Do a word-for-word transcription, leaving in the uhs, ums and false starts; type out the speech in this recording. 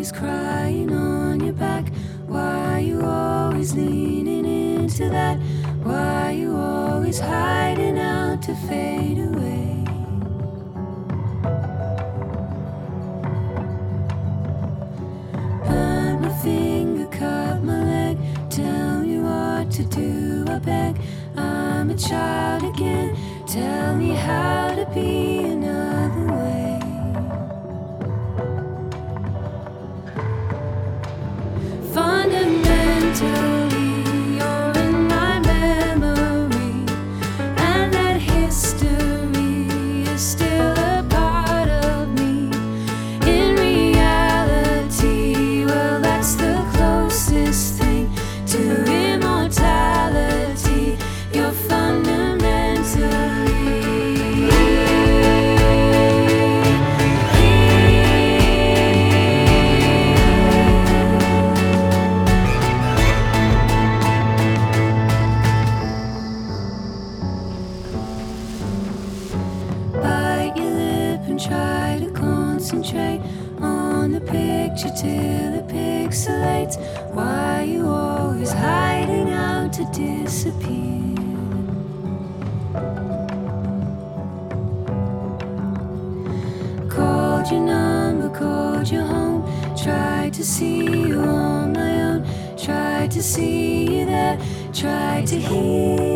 always crying on your back? Why you always leaning into that? Why you always hiding out to fade away? Burn my finger, cut my leg. Tell me what to do, I beg. I'm a child again. Tell me how to be another way. Fundamentally, you're in my memory, and that history is still a part of me. In reality, well, that's the closest thing to immortality. You're fundamentally. Bite your lip and try to concentrate on the picture till it pixelates. Why you always hiding out to disappear? Called your number, called your home. Tried to see you on my own. Tried to see you there. Tried to hear